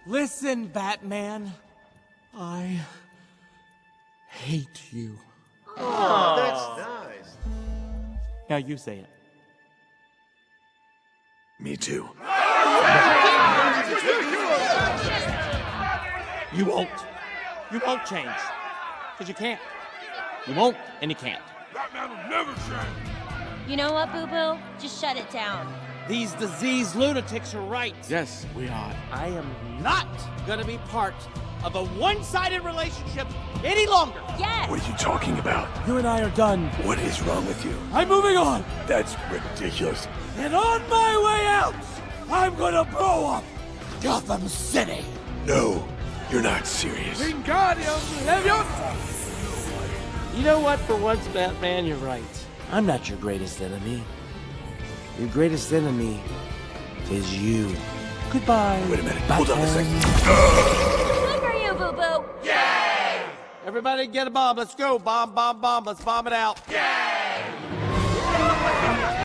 Listen, Batman. I hate you. Oh, that's nice. Now you say it. Me too. You won't. You won't change. Because you can't. You won't, and you can't. Batman will never change. You know what, Boo-Boo? Just shut it down. These diseased lunatics are right. Yes, we are. I am not gonna be part of a one-sided relationship any longer. Yes! What are you talking about? You and I are done. What is wrong with you? I'm moving on. That's ridiculous. And on my way out, I'm gonna blow up Gotham City. No, you're not serious. Wingardium Leviosa! You know what? For once, Batman, you're right. I'm not your greatest enemy. Your greatest enemy is you. Goodbye. Wait a minute. Hold on a second. Good for you, Boo-Boo! Everybody get a bomb. Let's go. Bomb, bomb, bomb. Let's bomb it out. Yeah!